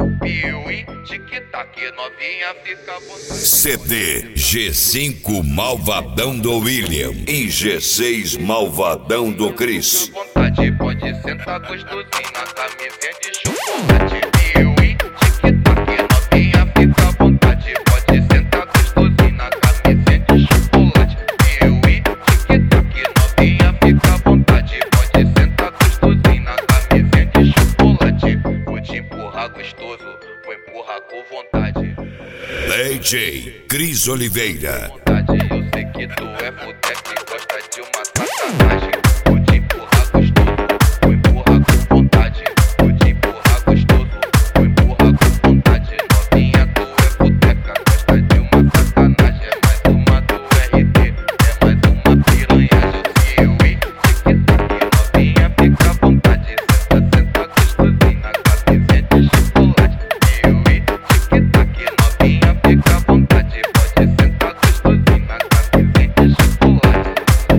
Piuí, tic-tac, novinha fica à vontade. CD G5 Malvadão do William e G6 Malvadão do Chris. Vontade, pode sentar gostosinho na camisinha de chocolate. Piuí, tic-tac, novinha fica à vontade. Pode sentar gostosinho na camisinha de chocolate. Piuí, tic-tac, novinha fica à vontade. Pode sentar gostosinho na camisinha de chocolate. Vou te empurrar gostoso, vou empurrar com vontade. DJ Cris Oliveira. Eu sei que tu é fudeque e gosta de uma sacanagem. Vou te empurrar gostoso, vou empurrar com vontade. Vou te empurrar gostoso, vou empurrar com vontade. Novinha, tu é fudeca, gosta de uma sacanagem. É mais uma do RT, é mais uma piranhagem. Piuí, tic-tac, novinha fica à vontade. Senta, senta gostosinho na camisinha de chocolate. Piuí, tic-tac, novinha fica à vontade. Pode sentar gostosinho na camisinha de chocolate.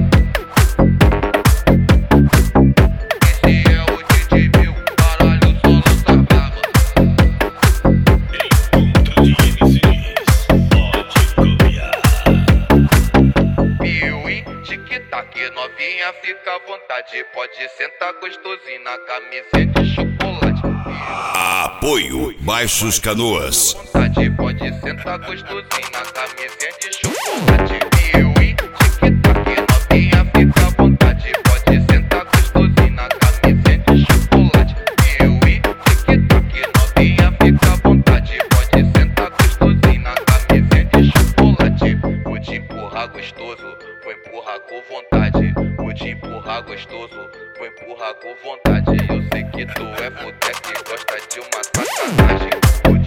Esse é o DJ Bill, caralho, o solo tá bravo. Piuí, tic-tac, novinha fica à vontade. Pode sentar gostosinho na camisinha de chocolate. Apoio Baixos Canoas. Vontade, pode sentar gostosinho na camisinha de chocolate. Piuí, tic-tac, novinha fica à vontade. Pode sentar gostosinho na camisinha de chocolate. Piuí, tic-tac, novinha fica à vontade. Pode sentar gostosinho na camisinha de chocolate. Vou te empurrar gostoso, vou empurrar com vontade. Vou te empurrar gostoso, vou empurrar com vontade. Eu sei que tu é fudeque e gosta de uma sacanagem.